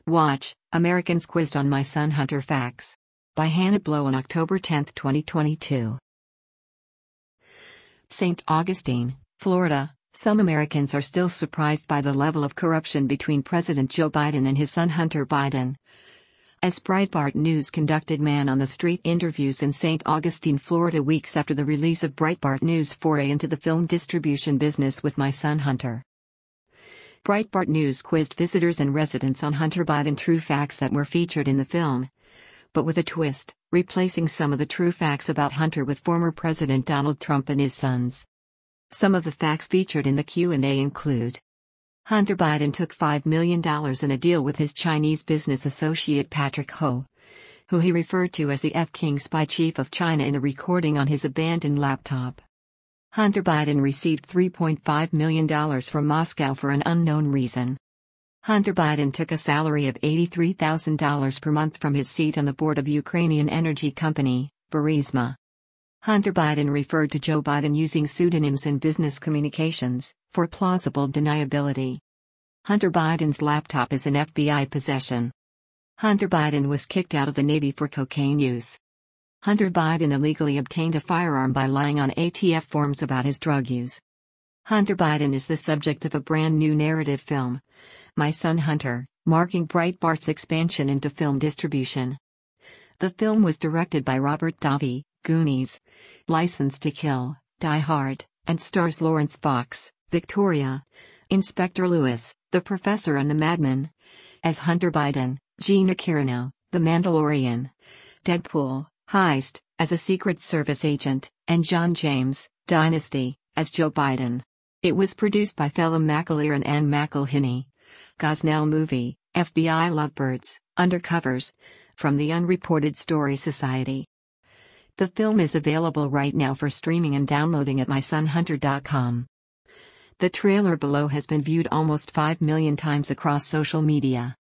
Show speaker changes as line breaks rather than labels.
Watch, Americans quizzed on My Son Hunter facts. By Hannah Blow on October 10, 2022. St. Augustine, Florida. Some Americans are still surprised by the level of corruption between President Joe Biden and his son Hunter Biden. As Breitbart News conducted man-on-the-street interviews in St. Augustine, Florida weeks after the release of Breitbart News' foray into the film distribution business with My Son Hunter. Breitbart News quizzed visitors and residents on Hunter Biden true facts that were featured in the film, but with a twist, replacing some of the true facts about Hunter with former President Donald Trump and his sons. Some of the facts featured in the Q&A include: Hunter Biden took $5 million in a deal with his Chinese business associate Patrick Ho, who he referred to as the F-King spy chief of China in a recording on his abandoned laptop. Hunter Biden received $3.5 million from Moscow for an unknown reason. Hunter Biden took a salary of $83,000 per month from his seat on the board of Ukrainian energy company, Burisma. Hunter Biden referred to Joe Biden using pseudonyms in business communications, for plausible deniability. Hunter Biden's laptop is an FBI possession. Hunter Biden was kicked out of the Navy for cocaine use. Hunter Biden illegally obtained a firearm by lying on ATF forms about his drug use. Hunter Biden is the subject of a brand new narrative film, My Son Hunter, marking Breitbart's expansion into film distribution. The film was directed by Robert Davi, Goonies, License to Kill, Die Hard, and stars Lawrence Fox, Victoria, Inspector Lewis, the Professor and the Madman, as Hunter Biden, Gina Carano, The Mandalorian, Deadpool, Heist, as a Secret Service agent, and John James, Dynasty, as Joe Biden. It was produced by Phelim McAleer and Ann McElhinney. Gosnell Movie, FBI Lovebirds, Undercovers, from the Unreported Story Society. The film is available right now for streaming and downloading at mysonhunter.com. The trailer below has been viewed almost 5 million times across social media.